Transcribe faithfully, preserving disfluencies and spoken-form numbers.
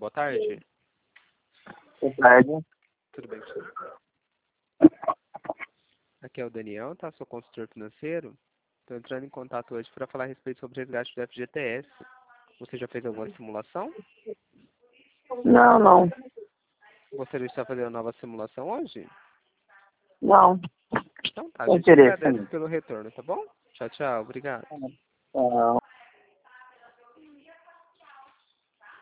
boa tarde. Boa tarde. Tudo bem, senhor? Aqui é o Daniel, tá? Sou consultor financeiro. Estou entrando em contato hoje para falar a respeito sobre o resgate do F G T S. Você já fez alguma simulação? Não, não. Gostaria de estar fazendo uma nova simulação hoje? Não. Então tá, a Tem gente interesse. agradece pelo retorno, tá bom? Tchau, tchau. Obrigado. Não.